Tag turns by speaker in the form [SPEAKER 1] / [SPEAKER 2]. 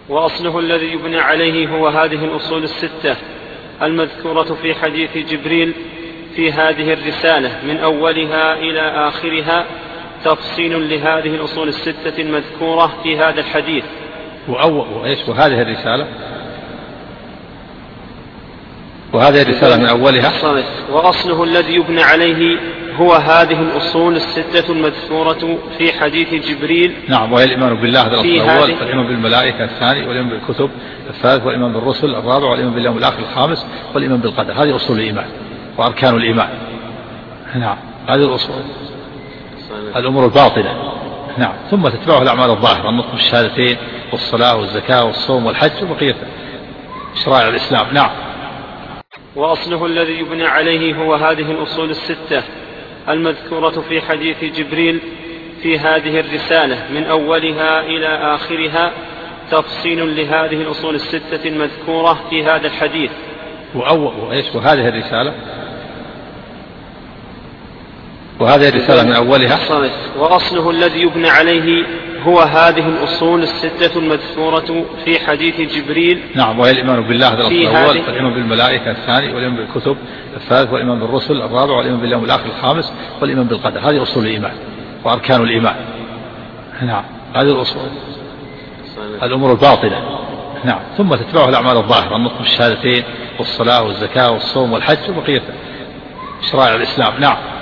[SPEAKER 1] وأصله الذي يبنى عليه هو هذه الأصول الستة المذكورة في حديث جبريل في هذه الرسالة من أولها إلى آخرها تفصيل لهذه الأصول الستة المذكورة في هذا الحديث.
[SPEAKER 2] وهذه الرسالة من أولها.
[SPEAKER 1] وأصله الذي يبنى عليه هو هذه الأصول الستة المذكورة في حديث جبريل.
[SPEAKER 2] نعم، وهي الإيمان بالله الأصل الأول، والإيمان بالملائكة الثاني، والإيمان بالكتب الثالث، والإيمان بالرسل الرابع، والإيمان باليوم الآخر الخامس، والإيمان بالقدر. هذه أصول الإيمان وأركان الإيمان. نعم، هذه الأصول الأمور الباطنة. نعم، ثم تتبعه الأعمال الظاهرة، النطق بالشهادتين والصلاة والزكاة والصوم والحج وبقية شرائع الإسلام. نعم.
[SPEAKER 1] وأصله الذي يبنى عليه هو هذه الأصول الستة المذكورة في حديث جبريل في هذه الرسالة من أولها إلى آخرها تفصيل لهذه الأصول الستة المذكورة في هذا الحديث.
[SPEAKER 2] وهذه الرسالة من أولها.
[SPEAKER 1] وأصله الذي يبنى عليه هو هذه الأصول الستة المذكورة في حديث جبريل.
[SPEAKER 2] نعم، وهي الإيمان بالله الأصل الأول، والإيمان بالملائكة الثاني، والإيمان بالكتب الثالث، والإيمان بالرسل الرابع، والإيمان باليوم الآخر الخامس، والإيمان بالقدر. هذه أصول الإيمان وأركان الإيمان. نعم، هذه الأصول الأمور الباطنة. نعم، ثم تتبعه الأعمال الظاهرة، النطق بالشهادتين والصلاة والزكاة والصوم والحج وبقية شرائع الإسلام. نعم.